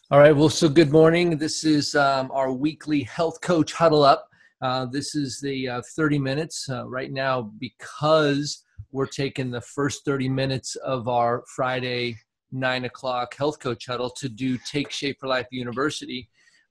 All right. Well, so good morning. This is our weekly health coach huddle up. This is the 30 minutes right now because we're taking the first 30 minutes of our Friday 9 o'clock health coach huddle to do Take Shape for Life University.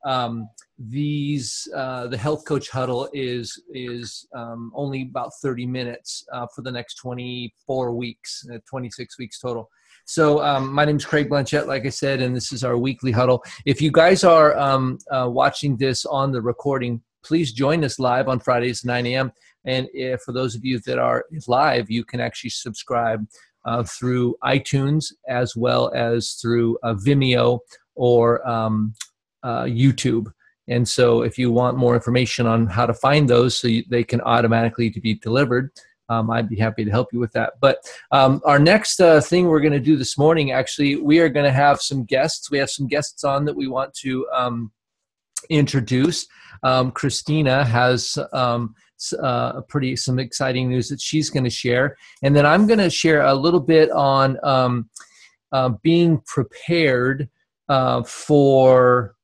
The health coach huddle is only about 30 minutes for the next 24 weeks, 26 weeks total. So my name is Craig Blanchette, like I said, and this is our weekly huddle. If you guys are watching this on the recording, please join us live on Fridays, 9 a.m. And for those of you that are live, you can actually subscribe through iTunes as well as through Vimeo or YouTube. And so if you want more information on how to find those so they can automatically be delivered, I'd be happy to help you with that. But our next thing we're going to do this morning, actually, we are going to have some guests. We have some guests on that we want to introduce. Christina has some exciting news that she's going to share. And then I'm going to share a little bit on being prepared for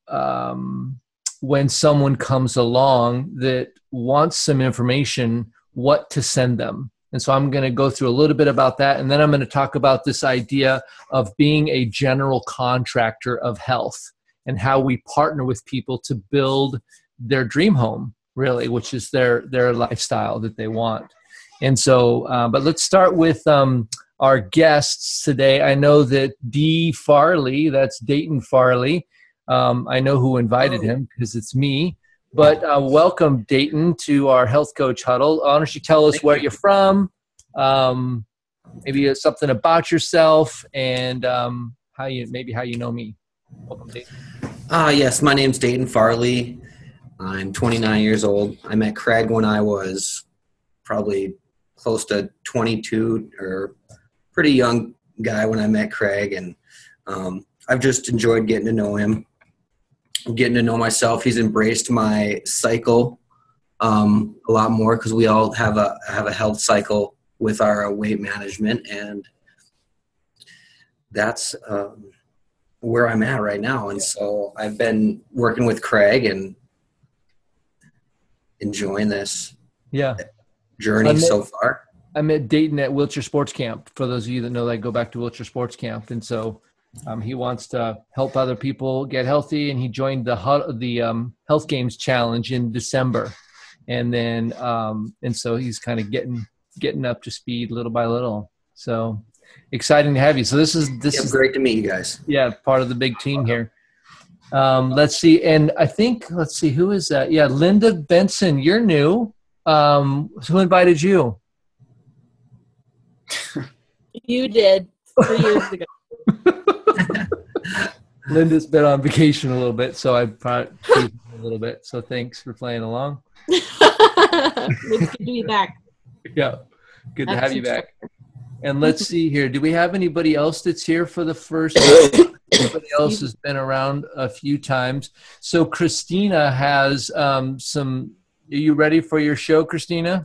when someone comes along that wants some information, what to send them. And so I'm going to go through a little bit about that. And then I'm going to talk about this idea of being a general contractor of health and how we partner with people to build their dream home, really, which is their lifestyle that they want. And so, but let's start with our guests today. I know that Dee Farley, that's Dayton Farley. I know who invited him because it's me. But welcome, Dayton, to our Health Coach Huddle. Why don't you tell us where you're from, maybe something about yourself, and how you know me. Welcome, Dayton. Yes, my name's Dayton Farley. I'm 29 years old. I met Craig when I was probably close to 22, or pretty young guy when I met Craig, and I've just enjoyed getting to know him. Getting to know myself. He's embraced my cycle a lot more because we all have a health cycle with our weight management, and that's where I'm at right now. And so I've been working with Craig and enjoying this journey so far. I met Dayton at Wiltshire Sports Camp. For those of you that know, I go back to Wiltshire Sports Camp, and so he wants to help other people get healthy, and he joined the Health Games Challenge in December, and then and so he's kind of getting up to speed little by little. So exciting to have you. So this is great to meet you guys. Yeah, part of the big team here. Let's see, and let's see who is that? Yeah, Linda Benson, you're new. Who invited you? You did 3 years ago. Linda's been on vacation a little bit, so I brought a little bit. So thanks for playing along. It's good to be back. Yeah, good to have you back. And let's see here. Do we have anybody else that's here for the first? Everybody else has been around a few times. So Christina has some. Are you ready for your show, Christina?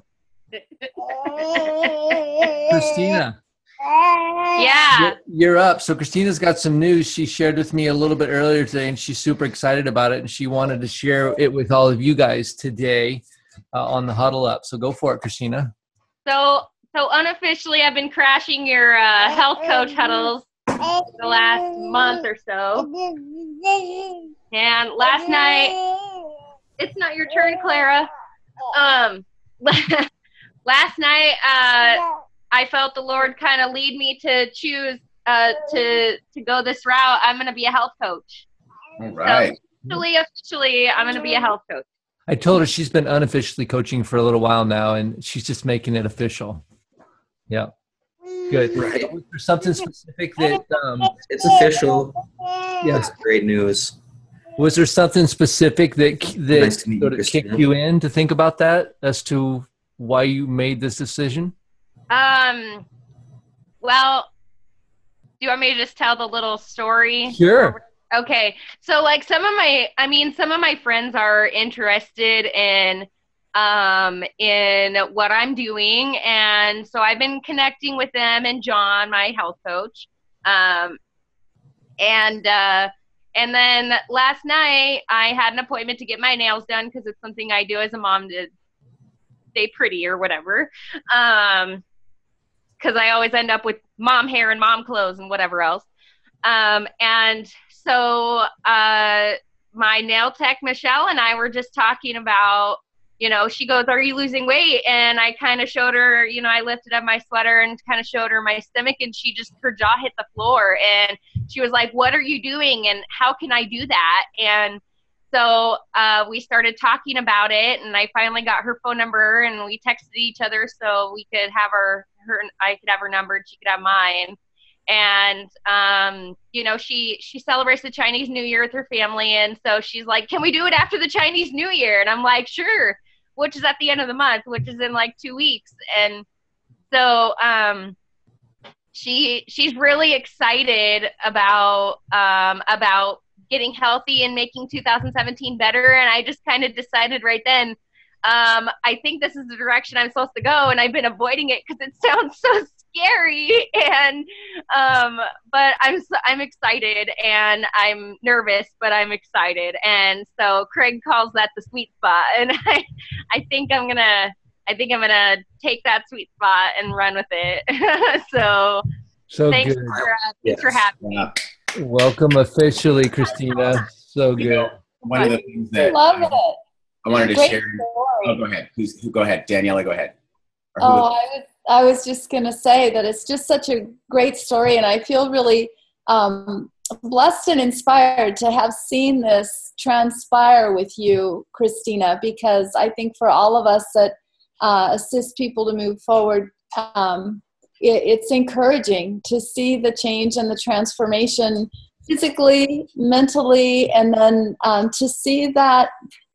Christina. Yeah. You're up. So Christina's got some news she shared with me a little bit earlier today, and she's super excited about it, and she wanted to share it with all of you guys today on the Huddle Up. So go for it, Christina. So unofficially, I've been crashing your health coach huddles the last month or so. And last night, it's not your turn, Clara. Last night, I felt the Lord kind of lead me to choose to go this route. I'm going to be a health coach. All right. So officially, I'm going to be a health coach. I told her she's been unofficially coaching for a little while now, and she's just making it official. Yeah. Good. Right. Was there something specific that it's official. Yeah, it's great news. Was there something specific that Nice to meet sort you, of kicked Christina. you in to think about that as to why you made this decision? Well, do you want me to just tell the little story? Sure. Okay. So like some of my friends are interested in what I'm doing. And so I've been connecting with them and John, my health coach. And And then last night I had an appointment to get my nails done because it's something I do as a mom to stay pretty or whatever. Because I always end up with mom hair and mom clothes and whatever else. And so my nail tech, Michelle, and I were just talking about, she goes, "Are you losing weight?" And I kind of showed her, I lifted up my sweater and kind of showed her my stomach, and her jaw hit the floor. And she was like, "What are you doing? And how can I do that?" And so we started talking about it, and I finally got her phone number, and we texted each other so we could have I could have her number and she could have mine. And, she celebrates the Chinese New Year with her family. And so she's like, "Can we do it after the Chinese New Year?" And I'm like, "Sure," which is at the end of the month, which is in like 2 weeks. And so she's really excited about getting healthy and making 2017 better. And I just kind of decided right then, I think this is the direction I'm supposed to go. And I've been avoiding it because it sounds so scary. And, but I'm excited, and I'm nervous, but I'm excited. And so Craig calls that the sweet spot. And I think I'm going to take that sweet spot and run with it. So thanks good. Thanks for having me. Welcome officially, Christina. So good. One of the things that love it. I wanted to Great share. story. Oh, go ahead. Go ahead. Daniela, go ahead. I was just going to say that it's just such a great story, and I feel really blessed and inspired to have seen this transpire with you, Christina, because I think for all of us that assist people to move forward, it's encouraging to see the change and the transformation physically, mentally, and then to see that,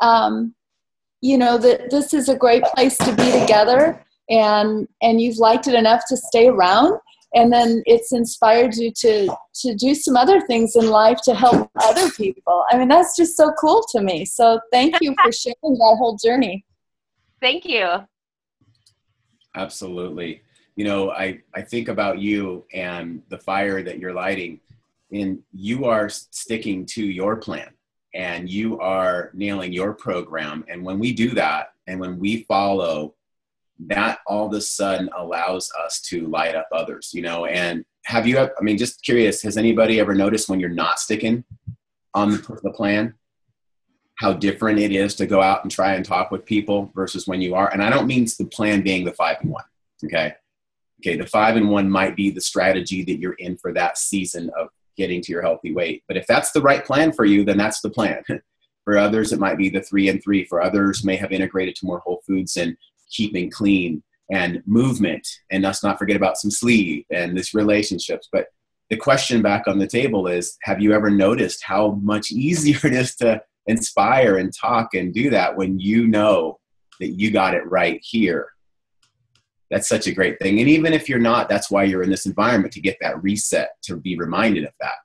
that this is a great place to be together, and you've liked it enough to stay around, and then it's inspired you to do some other things in life to help other people. I mean, that's just so cool to me. So thank you for sharing that whole journey. Thank you. Absolutely. I think about you and the fire that you're lighting, and you are sticking to your plan, and you are nailing your program. And when we do that, and when we follow, that all of a sudden allows us to light up others, and have you, just curious, has anybody ever noticed when you're not sticking on the plan, how different it is to go out and try and talk with people versus when you are? And I don't mean the plan being the 5 and 1. Okay. The 5 and 1 might be the strategy that you're in for that season of getting to your healthy weight. But if that's the right plan for you, then that's the plan. For others, it might be the 3 and 3. For others, may have integrated to more whole foods and keeping clean and movement, and let's not forget about some sleep and this relationships. But the question back on the table is, have you ever noticed how much easier it is to inspire and talk and do that when you know that you got it right here? That's such a great thing. And even if you're not, that's why you're in this environment, to get that reset, to be reminded of that.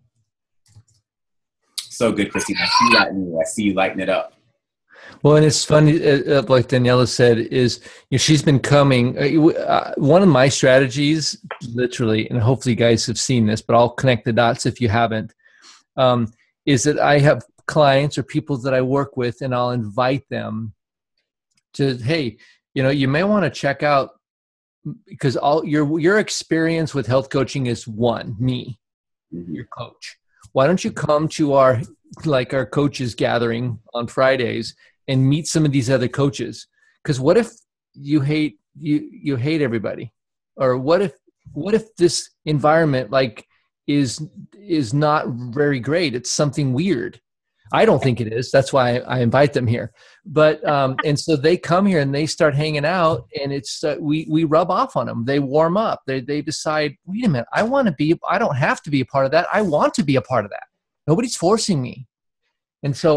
So good, Christine. I see that in you. I see you lighting it up. Well, and it's funny, like Daniela said, is she's been coming. One of my strategies, literally, and hopefully you guys have seen this, but I'll connect the dots if you haven't, is that I have clients or people that I work with, and I'll invite them to, hey, you may want to check out, because all your experience with health coaching is me, your coach. Why don't you come to our coaches gathering on Fridays and meet some of these other coaches? Because what if you hate everybody, or what if this environment is not very great? It's something weird. I don't think it is. That's why I invite them here. But and so they come here and they start hanging out, and it's we rub off on them. They warm up. They decide, wait a minute, I don't have to be a part of that. I want to be a part of that. Nobody's forcing me. And so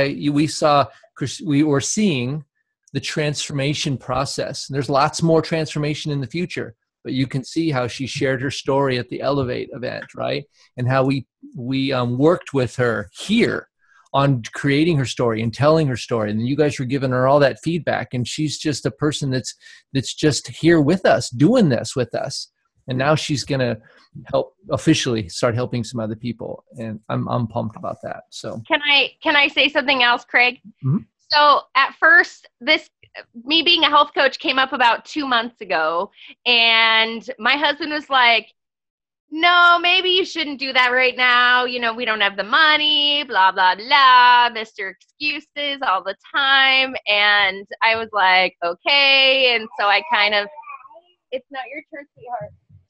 we were seeing the transformation process. And there's lots more transformation in the future. But you can see how she shared her story at the Elevate event, right? And how we worked with her here on creating her story and telling her story. And you guys were giving her all that feedback. And she's just a person that's just here with us, doing this with us. And now she's going to help officially start helping some other people. And I'm pumped about that. So Can I say something else, Craig? Mm-hmm. So at first, me being a health coach came up about 2 months ago, and my husband was like, no, maybe you shouldn't do that right now. You know, we don't have the money, blah, blah, blah, Mr. Excuses all the time. And I was like, okay. And so I kind of, it's not your turn, sweetheart.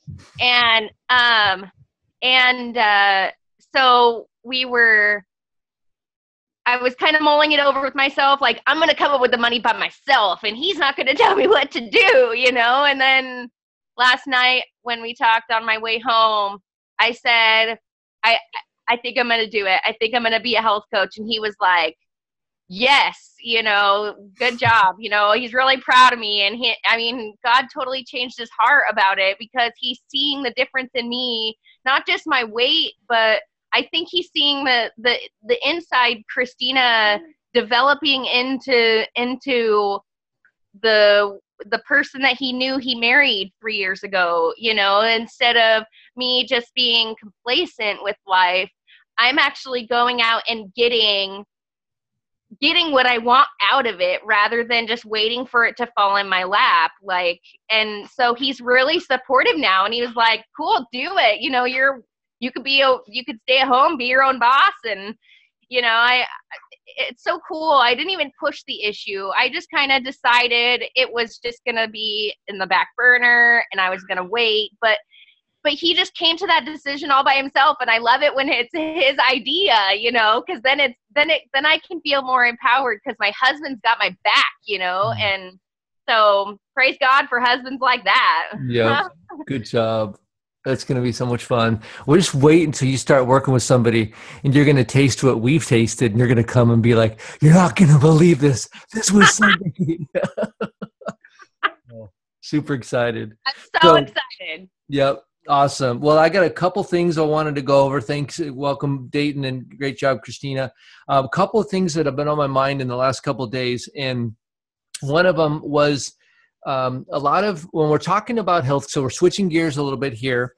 So I was kind of mulling it over with myself, like, I'm going to come up with the money by myself, and he's not going to tell me what to do, you know? And then last night when we talked on my way home, I said, I think I'm going to do it. I think I'm going to be a health coach. And he was like, yes, you know, good job. You know, he's really proud of me. And God totally changed his heart about it, because he's seeing the difference in me, not just my weight, but I think he's seeing the inside Christina developing into the person that he knew he married 3 years ago, you know. Instead of me just being complacent with life, I'm actually going out and getting what I want out of it, rather than just waiting for it to fall in my lap. Like, and so he's really supportive now, and he was like, cool, do it. You know, you could stay at home, be your own boss. And, you know, it's so cool. I didn't even push the issue. I just kind of decided it was just going to be in the back burner, and I was going to wait. But he just came to that decision all by himself. And I love it when it's his idea, you know, because then I can feel more empowered, because my husband's got my back, you know. And so praise God for husbands like that. yeah, good job. That's going to be so much fun. We'll just wait until you start working with somebody, and you're going to taste what we've tasted, and you're going to come and be like, you're not going to believe this. This was something. Super excited. I'm so excited. Yep. Awesome. Well, I got a couple things I wanted to go over. Thanks. Welcome, Dayton, and great job, Christina. A couple of things that have been on my mind in the last couple of days, and one of them was a lot of when we're talking about health. So we're switching gears a little bit here.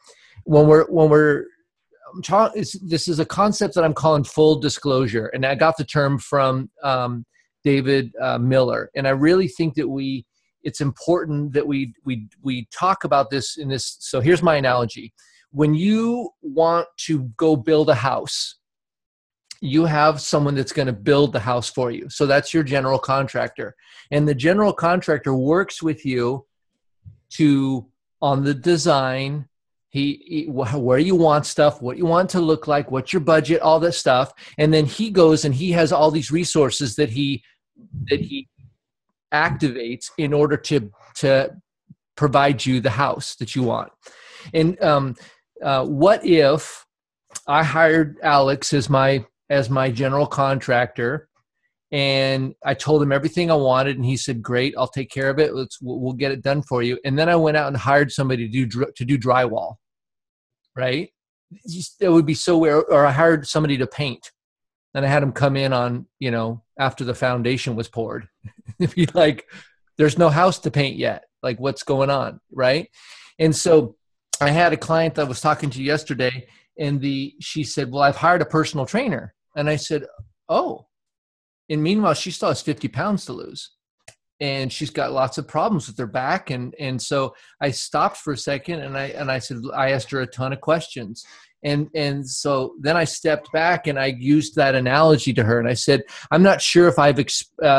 This is a concept that I'm calling full disclosure, and I got the term from David Miller, and I really think that it's important that we talk about this in this. So here's my analogy. When you want to go build a house, you have someone that's going to build the house for you. So that's your general contractor. And the general contractor works with you on the design, where you want stuff, what you want to look like, what's your budget, all that stuff. And then he goes and he has all these resources that he activates in order to provide you the house that you want. And what if I hired Alex as my general contractor, and I told him everything I wanted, and he said, great, I'll take care of it. We'll get it done for you. And then I went out and hired somebody to do drywall, right? It would be so weird. Or I hired somebody to paint, and I had him come in on, you know, after the foundation was poured. It'd be like, there's no house to paint yet. Like, what's going on, right? And so I had a client that I was talking to yesterday, and she said, well, I've hired a personal trainer. And I said, oh. And meanwhile, she still has 50 pounds to lose. And she's got lots of problems with her back. And so I stopped for a second, and I said, I asked her a ton of questions. And so then I stepped back, and I used that analogy to her. And I said, I'm not sure if I've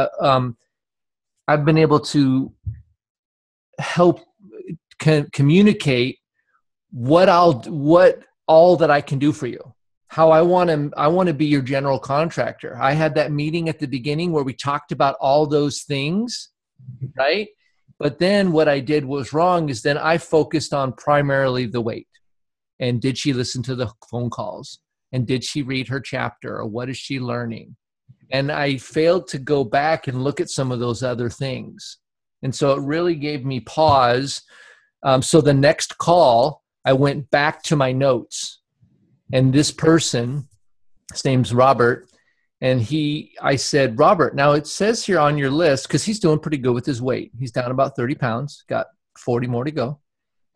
been able to help communicate what all that I can do for you. How I want to be your general contractor. I had that meeting at the beginning where we talked about all those things, right? But then what I did was wrong is then I focused on primarily the weight. And did she listen to the phone calls? And did she read her chapter? Or what is she learning? And I failed to go back and look at some of those other things. And so it really gave me pause. So the next call, I went back to my notes. And this person, his name's Robert, and I said, Robert, now it says here on your list, because he's doing pretty good with his weight. He's down about 30 pounds, got 40 more to go.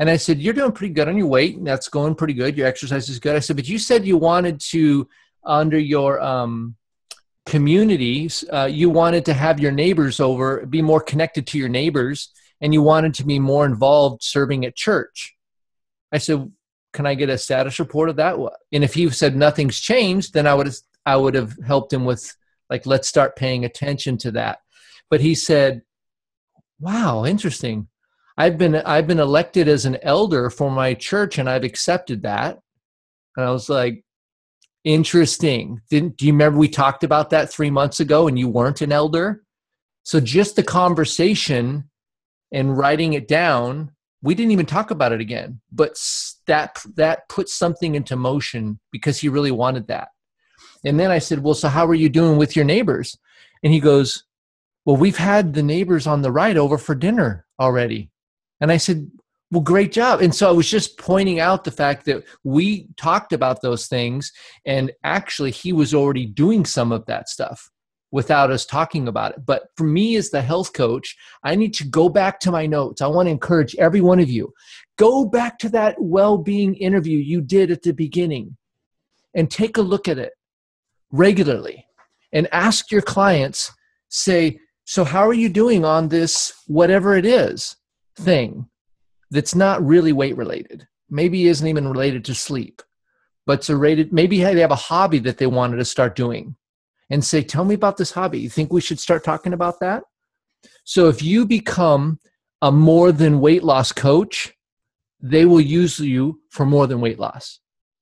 And I said, you're doing pretty good on your weight. And that's going pretty good. Your exercise is good. I said, but you said you wanted to, under your communities, you wanted to have your neighbors over, be more connected to your neighbors, and you wanted to be more involved serving at church. I said, can I get a status report of that? And if he said nothing's changed, then I would have helped him with, like, let's start paying attention to that. But he said, wow, interesting. I've been elected as an elder for my church, and I've accepted that. And I was like, interesting. Do you remember we talked about that 3 months ago and you weren't an elder? So just the conversation and writing it down, we didn't even talk about it again, but that put something into motion because he really wanted that. And then I said, well, so how are you doing with your neighbors? And he goes, well, we've had the neighbors on the right over for dinner already. And I said, well, great job. And so I was just pointing out the fact that we talked about those things, and actually he was already doing some of that stuff without us talking about it. But for me as the health coach, I need to go back to my notes. I want to encourage every one of you, go back to that well-being interview you did at the beginning and take a look at it regularly and ask your clients, say, so how are you doing on this, whatever it is, thing that's not really weight related? Maybe isn't even related to sleep, but it's maybe they have a hobby that they wanted to start doing, and say, tell me about this hobby. You think we should start talking about that? So if you become a more than weight loss coach, they will use you for more than weight loss.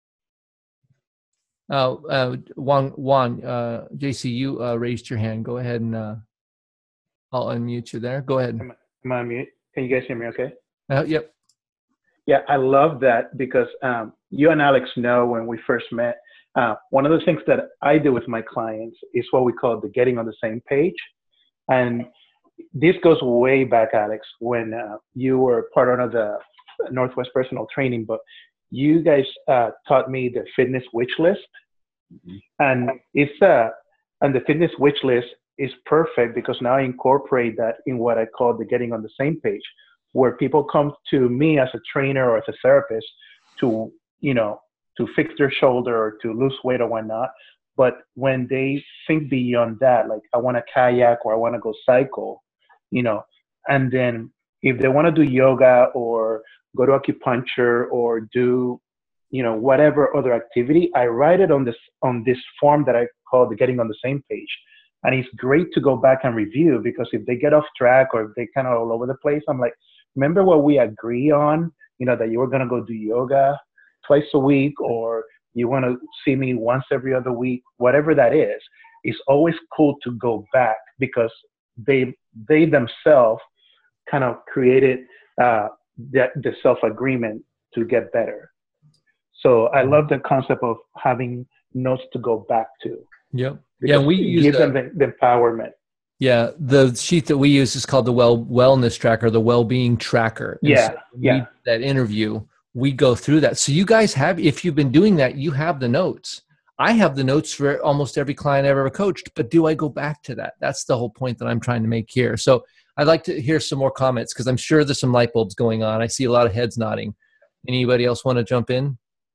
Juan, JC, you raised your hand. Go ahead and I'll unmute you there. Go ahead. Am I on mute? Can you guys hear me okay? Yep. Yeah, I love that because you and Alex know when we first met, one of the things that I do with my clients is what we call the getting on the same page. And this goes way back, Alex, when you were part of the Northwest Personal Training, but you guys taught me the fitness wish list. Mm-hmm. And and the fitness wish list is perfect because now I incorporate that in what I call the getting on the same page, where people come to me as a trainer or as a therapist to fix their shoulder or to lose weight or whatnot. But when they think beyond that, like I want to kayak or I want to go cycle, and then if they want to do yoga or go to acupuncture or do, whatever other activity, I write it on this form that I call the getting on the same page. And it's great to go back and review, because if they get off track or if they kind of all over the place, I'm like, remember what we agree on, that you were going to go do yoga twice a week, or you want to see me once every other week, whatever that is. It's always cool to go back because they themselves kind of created the self-agreement to get better. So I love the concept of having notes to go back to. Yep. Yeah, we use give them the empowerment. Yeah, the sheet that we use is called the wellness tracker, the well-being tracker. And so that interview, we go through that. So you guys have, if you've been doing that, you have the notes. I have the notes for almost every client I've ever coached, but do I go back to that? That's the whole point that I'm trying to make here. So I'd like to hear some more comments because I'm sure there's some light bulbs going on. I see a lot of heads nodding. Anybody else want to jump in?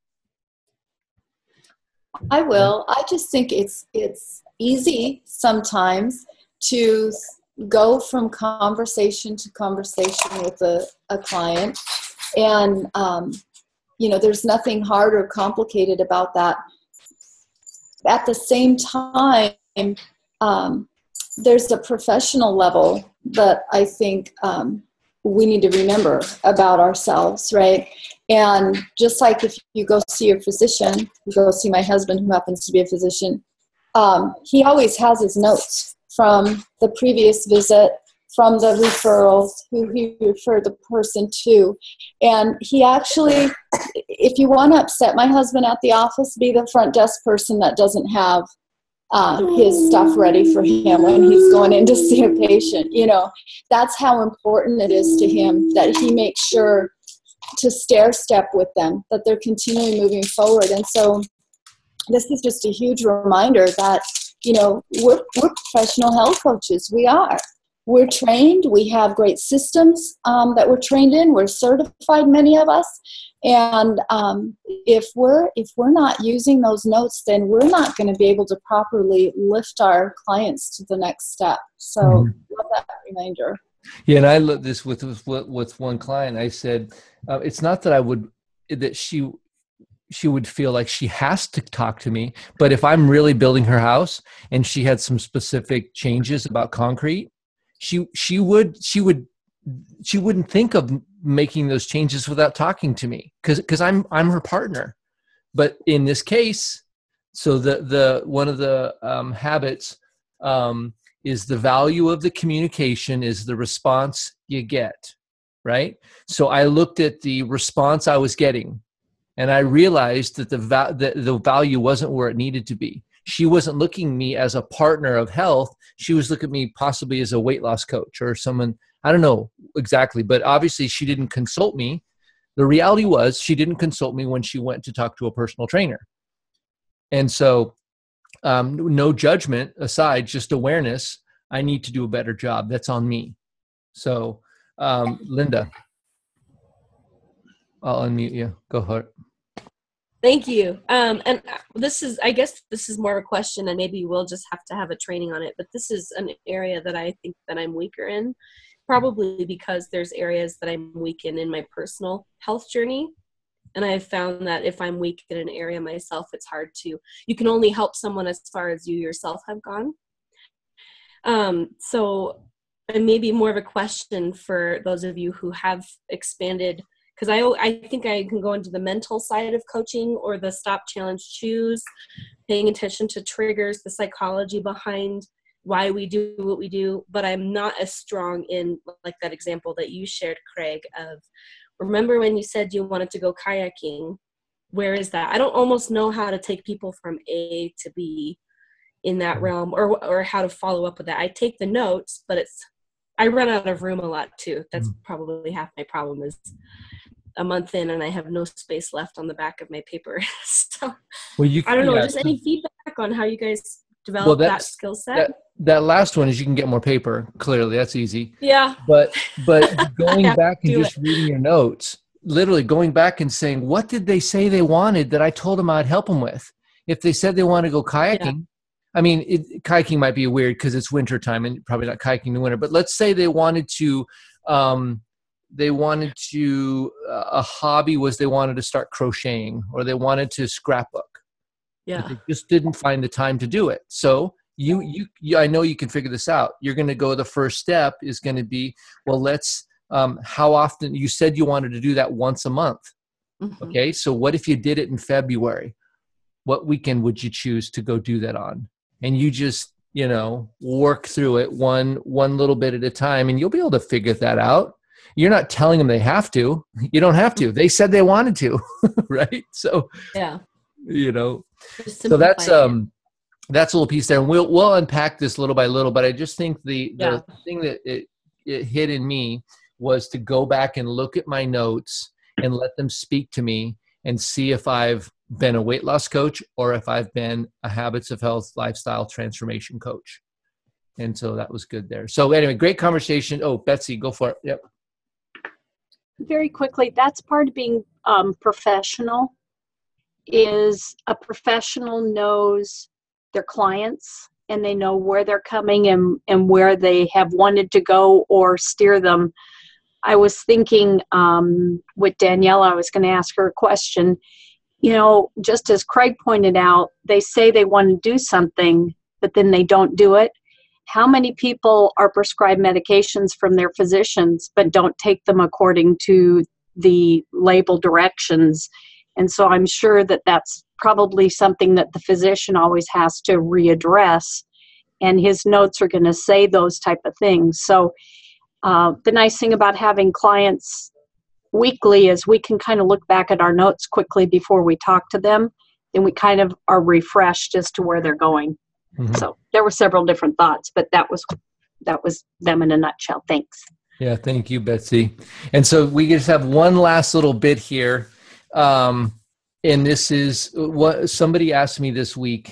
I will. I just think it's easy sometimes to go from conversation to conversation with a client. And, there's nothing hard or complicated about that. At the same time, there's a professional level that I think we need to remember about ourselves, right? And just like if you go see a physician, you go see my husband who happens to be a physician, he always has his notes from the previous visit, from the referrals, who he referred the person to. And he actually, if you want to upset my husband at the office, be the front desk person that doesn't have his stuff ready for him when he's going in to see a patient. That's how important it is to him that he makes sure to stair step with them, that they're continually moving forward. And so this is just a huge reminder that, we're professional health coaches. We are. we're trained. We have great systems that we're trained in. We're certified, many of us. And if we're not using those notes, then we're not going to be able to properly lift our clients to the next step. So love that reminder. Yeah, and I looked this with one client. I said, it's not that she would feel like she has to talk to me, but if I'm really building her house and she had some specific changes about concrete, she wouldn't think of making those changes without talking to me because I'm her partner. But in this case, so the one of the habits is the value of the communication is the response you get, right? So I looked at the response I was getting, and I realized that the value wasn't where it needed to be. She wasn't looking at me as a partner of health. She was looking at me possibly as a weight loss coach or someone, I don't know exactly, but obviously she didn't consult me. The reality was she didn't consult me when she went to talk to a personal trainer. And so no judgment aside, just awareness, I need to do a better job. That's on me. So Linda, I'll unmute you. Go ahead. Thank you. And I guess this is more of a question, and maybe we'll just have to have a training on it, but this is an area that I think that I'm weaker in, probably because there's areas that I'm weak in my personal health journey. And I've found that if I'm weak in an area myself, it's hard you can only help someone as far as you yourself have gone. So maybe more of a question for those of you who have expanded, because I think I can go into the mental side of coaching or the stop, challenge, choose, paying attention to triggers, the psychology behind why we do what we do, but I'm not as strong in like that example that you shared, Craig, of remember when you said you wanted to go kayaking, where is that? I don't almost know how to take people from A to B in that realm or how to follow up with that. I take the notes, but I run out of room a lot too. That's probably half my problem is a month in and I have no space left on the back of my paper. So I don't know, just any feedback on how you guys develop that skill set? That last one is you can get more paper. Clearly, that's easy. Yeah. But going back and just reading your notes, literally going back and saying, what did they say they wanted that I told them I'd help them with? If they said they want to go kayaking, I mean, kayaking might be weird because it's winter time and probably not kayaking in the winter. But let's say they wanted to, a hobby was they wanted to start crocheting or they wanted to scrapbook. Yeah. They just didn't find the time to do it. So you I know you can figure this out. You're going to go, the first step is going to be, well, let's, how often, you said you wanted to do that once a month. Mm-hmm. Okay. So what if you did it in February? What weekend would you choose to go do that on? And you just, work through it one little bit at a time, and you'll be able to figure that out. You're not telling them they have to. You don't have to. They said they wanted to, right? So, yeah, so that's a little piece there, and we'll unpack this little by little. But I just think the thing that it hit in me was to go back and look at my notes and let them speak to me and see if I've been a weight loss coach or if I've been a habits of health lifestyle transformation coach. And so that was good there. So anyway, great conversation. Oh, Betsy, go for it. Yep. Very quickly, that's part of being professional, is a professional knows their clients and they know where they're coming and where they have wanted to go or steer them. I was thinking with Danielle, I was going to ask her a question. Just as Craig pointed out, they say they want to do something, but then they don't do it. How many people are prescribed medications from their physicians, but don't take them according to the label directions? And so I'm sure that that's probably something that the physician always has to readdress, and his notes are going to say those type of things. So the nice thing about having clients weekly is we can kind of look back at our notes quickly before we talk to them, and we kind of are refreshed as to where they're going. Mm-hmm. So there were several different thoughts, but that was them in a nutshell. Thanks. Yeah, thank you, Betsy. And so we just have one last little bit here. And this is what somebody asked me this week.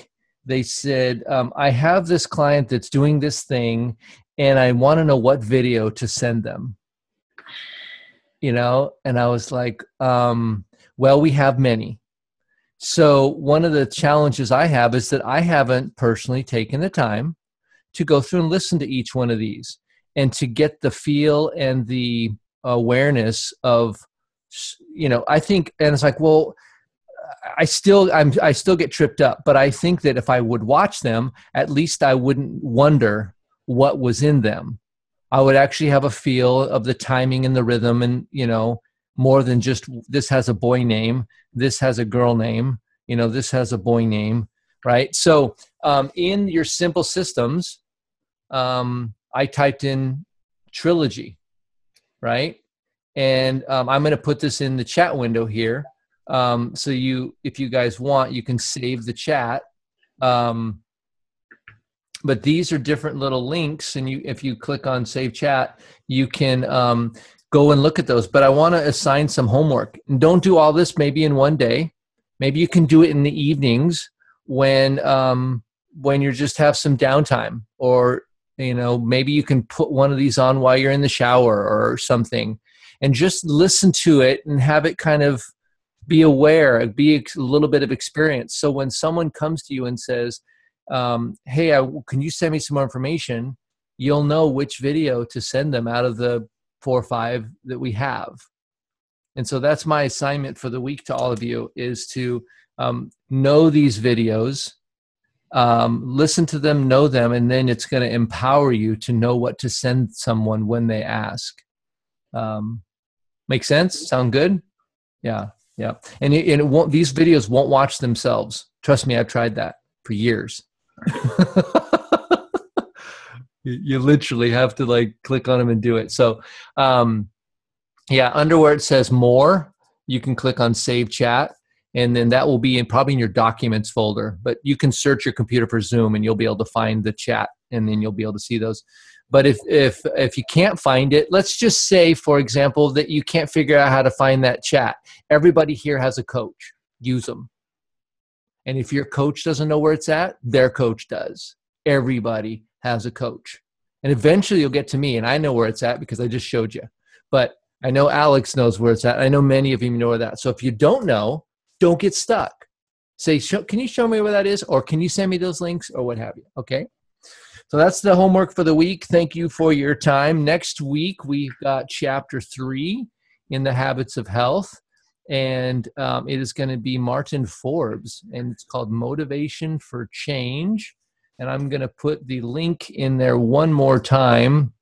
They said, I have this client that's doing this thing, and I want to know what video to send them. And I was like, well, we have many. So one of the challenges I have is that I haven't personally taken the time to go through and listen to each one of these and to get the feel and the awareness of, I think, and it's like, well, I still get tripped up, but I think that if I would watch them, at least I wouldn't wonder what was in them. I would actually have a feel of the timing and the rhythm, and more than just this has a boy name, this has a girl name, this has a boy name, right? So in your simple systems, I typed in trilogy, right? And I'm going to put this in the chat window here. So if you guys want, you can save the chat. But these are different little links, and if you click on Save Chat, you can go and look at those. But I want to assign some homework. And don't do all this maybe in one day. Maybe you can do it in the evenings when you just have some downtime, or maybe you can put one of these on while you're in the shower or something, and just listen to it and have it kind of be aware, be a little bit of experience. So when someone comes to you and says, hey, can you send me some more information? You'll know which video to send them out of the 4 or 5 that we have. And so that's my assignment for the week to all of you, is to know these videos, listen to them, know them, and then it's going to empower you to know what to send someone when they ask. Make sense? Sound good? Yeah. Yeah. And it won't, these videos won't watch themselves. Trust me, I've tried that for years. You literally have to click on them and do it. So, under where it says more, you can click on Save Chat, and then that will be probably in your Documents folder. But you can search your computer for Zoom, and you'll be able to find the chat, and then you'll be able to see those. But if you can't find it, let's just say, for example, that you can't figure out how to find that chat. Everybody here has a coach. Use them. And if your coach doesn't know where it's at, their coach does. Everybody has a coach. And eventually you'll get to me, and I know where it's at because I just showed you. But I know Alex knows where it's at. I know many of you know where that is. So if you don't know, don't get stuck. Say, can you show me where that is? Or can you send me those links, or what have you? Okay. So that's the homework for the week. Thank you for your time. Next week, we've got chapter 3 in the Habits of Health. And it is going to be Martin Forbes, and it's called Motivation for Change. And I'm going to put the link in there one more time,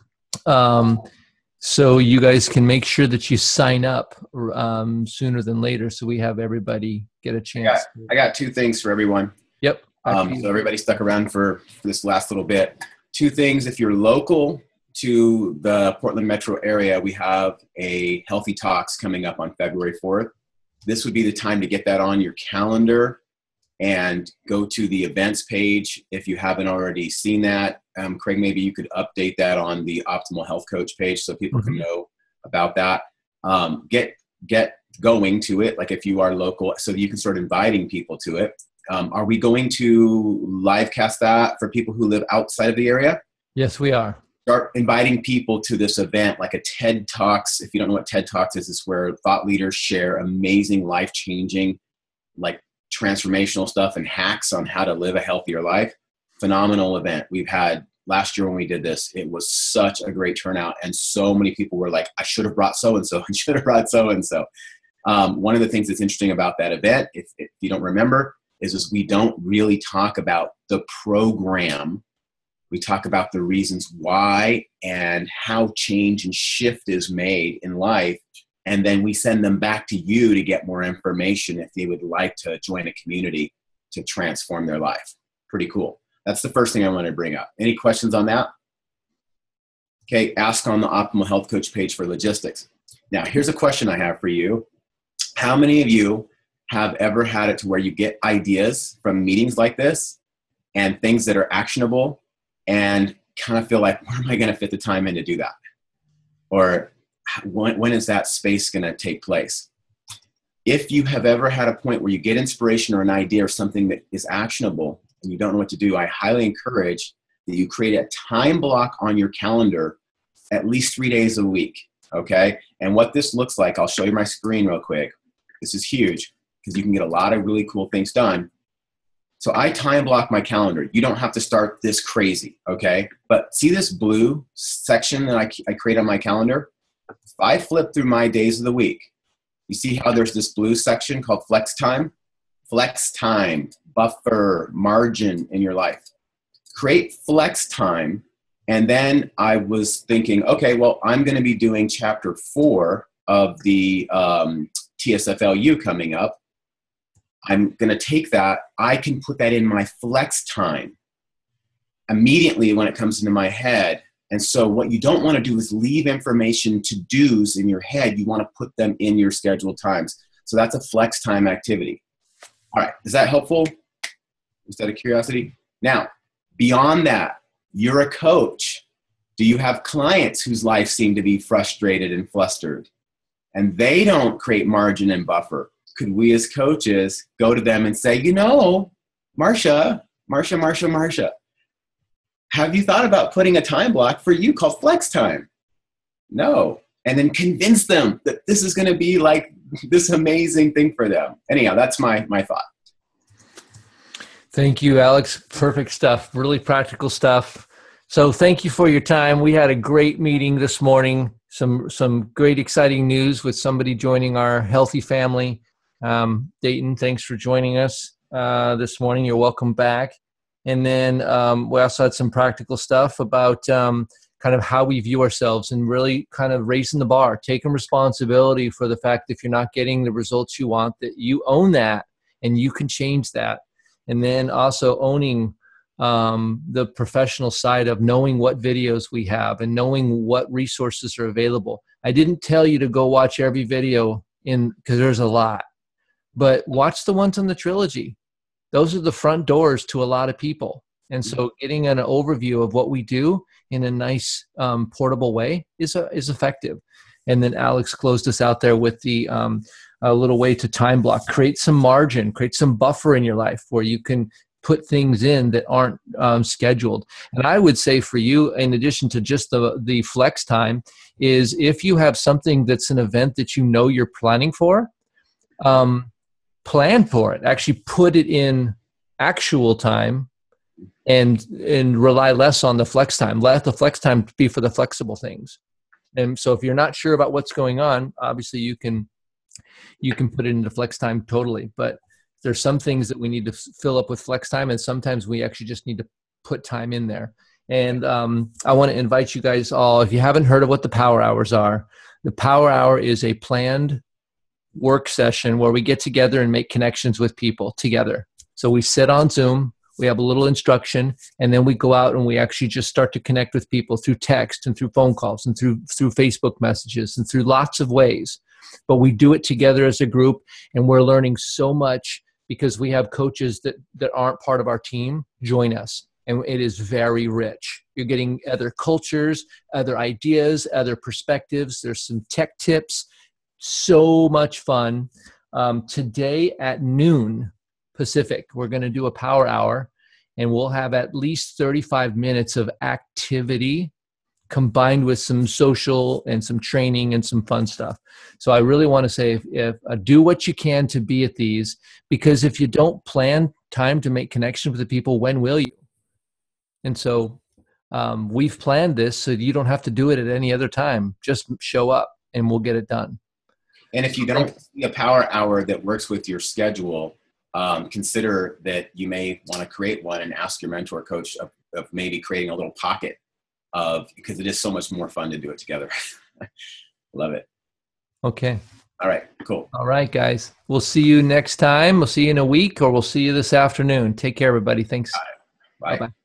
so you guys can make sure that you sign up sooner than later, so we have everybody get a chance. I got 2 things for everyone. Yep. So everybody stuck around for this last little bit. 2 things. If you're local to the Portland metro area, we have a Healthy Talks coming up on February 4th. This would be the time to get that on your calendar and go to the events page if you haven't already seen that. Craig, maybe you could update that on the Optimal Health Coach page so people can know about that. Get going to it, like if you are local, so that you can start inviting people to it. Are we going to live cast that for people who live outside of the area? Yes, we are. Start inviting people to this event, like a TED Talks. If you don't know what TED Talks is, it's where thought leaders share amazing, life-changing, transformational stuff and hacks on how to live a healthier life. Phenomenal event. We've had last year when we did this, it was such a great turnout, and so many people were like, I should have brought so-and-so, I should have brought so-and-so. One of the things that's interesting about that event, if you don't remember, is we don't really talk about the program. We talk about the reasons why and how change and shift is made in life. And then we send them back to you to get more information if they would like to join a community to transform their life. Pretty cool. That's the first thing I want to bring up. Any questions on that? Okay, ask on the Optimal Health Coach page for logistics. Now, here's a question I have for you. How many of you have ever had it to where you get ideas from meetings like this and things that are actionable and kind of feel like, where am I going to fit the time in to do that? Or when is that space going to take place? If you have ever had a point where you get inspiration or an idea or something that is actionable and you don't know what to do, I highly encourage that you create a time block on your calendar at least 3 days a week, okay? And what this looks like, I'll show you my screen real quick. This is huge because you can get a lot of really cool things done. So I time block my calendar. You don't have to start this crazy, okay? But see this blue section that I create on my calendar? If I flip through my days of the week, you see how there's this blue section called flex time? Flex time, buffer, margin in your life. Create flex time. And then I was thinking, okay, well, I'm going to be doing chapter 4 of the TSFLU coming up. I'm going to take that. I can put that in my flex time immediately when it comes into my head. And so what you don't want to do is leave information to-dos in your head. You want to put them in your scheduled times. So that's a flex time activity. All right. Is that helpful? Just out of curiosity. Now, beyond that, you're a coach. Do you have clients whose lives seem to be frustrated and flustered and they don't create margin and buffer? Could we as coaches go to them and say, you know, Marsha, have you thought about putting a time block for you called flex time? No. And then convince them that this is going to be like this amazing thing for them. Anyhow, that's my thought. Thank you, Alex. Perfect stuff. Really practical stuff. So thank you for your time. We had a great meeting this morning. Some great exciting news with somebody joining our healthy family. Dayton, thanks for joining us this morning. You're welcome back. And then we also had some practical stuff about kind of how we view ourselves and really kind of raising the bar, taking responsibility for the fact that if you're not getting the results you want, that you own that and you can change that. And then also owning the professional side of knowing what videos we have and knowing what resources are available. I didn't tell you to go watch every video because there's a lot, but watch the ones on the trilogy. Those are the front doors to a lot of people. And so getting an overview of what we do in a nice portable way is effective. And then Alex closed us out there with the a little way to time block, create some margin, create some buffer in your life where you can put things in that aren't scheduled. And I would say for you, in addition to just the flex time, is if you have something that's an event that you know you're planning for, plan for it. Actually put it in actual time and rely less on the flex time. Let the flex time be for the flexible things. And so if you're not sure about what's going on, obviously you can put it into flex time totally. But there's some things that we need to fill up with flex time, and sometimes we actually just need to put time in there. And I want to invite you guys all, if you haven't heard of what the Power Hours are, the Power Hour is a planned work session where we get together and make connections with people together. So we sit on Zoom, we have a little instruction, and then we go out and we actually just start to connect with people through text and through phone calls and through Facebook messages and through lots of ways. But we do it together as a group, and we're learning so much because we have coaches that aren't part of our team join us. And it is very rich. You're getting other cultures, other ideas, other perspectives. There's some tech tips. So much fun. Today at noon Pacific, we're going to do a Power Hour, and we'll have at least 35 minutes of activity combined with some social and some training and some fun stuff. So I really want to say, if do what you can to be at these, because if you don't plan time to make connection with the people, when will you? And so we've planned this so you don't have to do it at any other time. Just show up and we'll get it done. And if you don't see a Power Hour that works with your schedule, consider that you may want to create one and ask your mentor coach of maybe creating a little pocket because it is so much more fun to do it together. Love it. Okay. All right, cool. All right, guys. We'll see you next time. We'll see you in a week, or we'll see you this afternoon. Take care, everybody. Thanks. Bye. Bye.